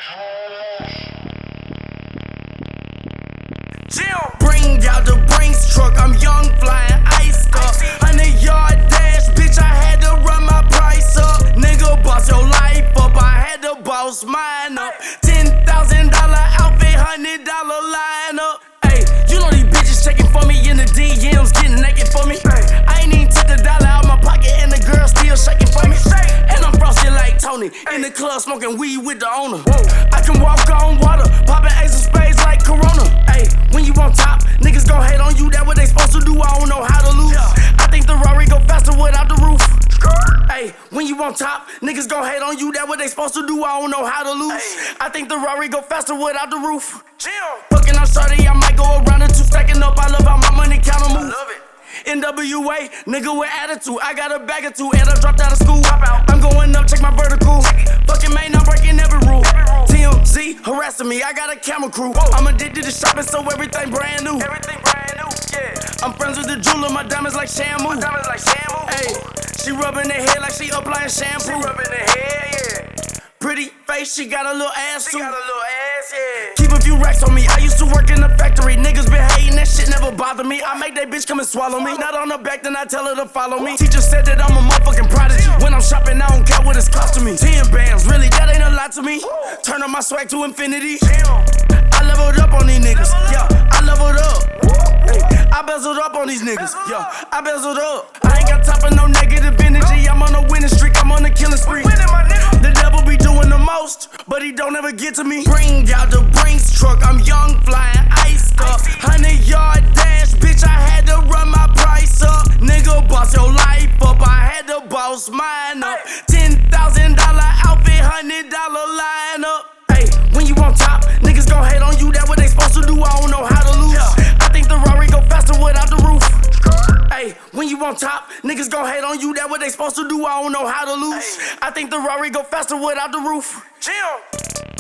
Bring out the Brinks truck, I'm young, flying iced up. 100-yard dash, bitch, I had to run my price up. Nigga, boss your life up, I had to boss mine up. $10,000 outfit, $100 line up. Ayy, you know these bitches checking for me in the DMs, getting naked for me. I ain't even took the dollar out my pocket and the girl still shaking for me. And I'm frosty like Tony, in the club smoking weed with the owner. I can walk on water, popping ace of spades like Corona. Ayy, when you on top, niggas gon' hate on you, that what they supposed to do, I don't know how to lose. I think the Rari go faster without the roof. Ayy, when you on top, niggas gon' hate on you, that what they supposed to do, I don't know how to lose. I think the Rari go faster without the roof. Fucking on shorty, I might go around the two, stacking up, I love how my money count on move. NWA, nigga with attitude, I got a bag or two, and I dropped out of school. I'm going up, check my vertical. Fucking man, I'm breaking every rule. TMZ harassing me, I got a camera crew. I'm addicted to shopping, so everything brand new. I'm friends with the jeweler, my diamonds like Shamu. Ayy, she rubbing her head like she applying shampoo. Pretty face, she got a little ass too. Keep a few racks on me, I used to work in the factory. Niggas been hating, that shit never bothered me. I make that bitch come and swallow me. Not on her back, then I tell her to follow me. Teacher said that I'm a motherfucking prodigy. When I'm shopping, I don't care what it's costing me. 10 bands, really, that ain't a lot to me. Turn on my swag to infinity. I leveled up on these niggas, yeah, I leveled up. Hey, I bezeled up on these niggas, yeah, I bezeled up. I ain't got time for no negative energy. I'm on a winning streak, I'm on a killing spree. The devil be doing the most, but he don't ever get to me. Bring out the Brinks truck, I'm young, flying iced up. 100-yard dash, bitch, I had to run my price up. Nigga, boss your life up, I had to boss mine up. $10,000 outfit, $100 line up. Hey, when you on top, niggas gon' hate on you, that what they supposed to do, I don't know how to lose. I think the Rari go faster without the roof. Ayy, when you on top, niggas gon' hate on you, that what they supposed to do, I don't know how to lose. I think the Rari go faster without the roof.